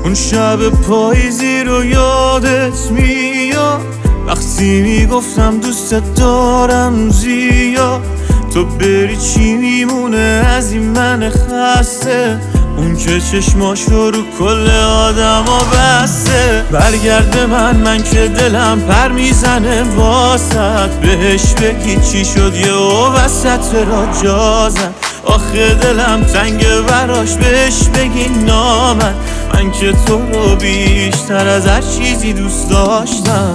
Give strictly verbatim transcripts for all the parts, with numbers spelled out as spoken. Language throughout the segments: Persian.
اون شب پاییزی رو یادت میاد وقتی میگفتم دوست دارم زیاد. تو بری چی میمونه از این من خسته، اون که چشماشو رو کل آدم ها بسته. برگرد به من، من که دلم پر میزنه واسط، بهش بگی چی شد یه او وسط را جازن. آخه دلم تنگه براش، بهش بگی نامن. من که تو رو بیشتر از هر چیزی دوست داشتم.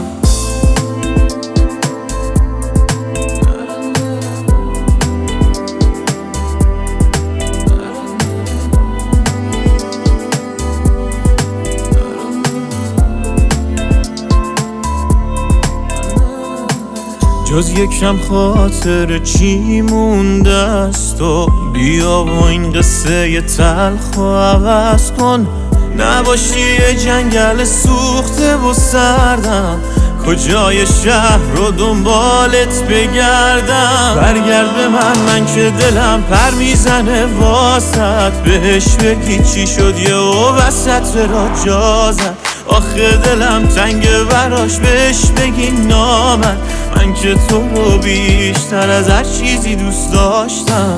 جز یکم خاطر چی مونده است و بیا و این قصه ی تلخ و عوض کن. نباشی یه جنگل سوخته و سردم، کجای شهر رو دنبالت بگردم. برگرد به من، من که دلم پر میزنه واسط، بهش بگی چی شد یه او وسط را جازن. آخه دلم تنگه براش، بهش بگی نامن. من که تو رو بیشتر از هر چیزی دوست داشتم.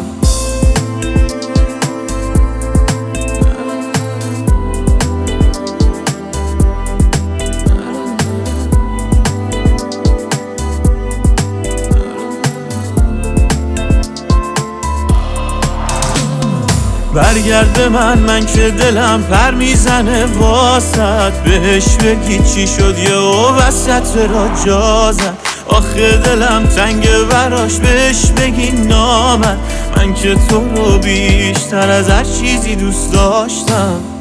برگرد به من، من که دلم پر میزنه واسط، بهش بگی چی شد یه او وسط را جازن. آخه دلم تنگه براش، بهش بگی نامن. من که تو رو بیشتر از هر چیزی دوست داشتم.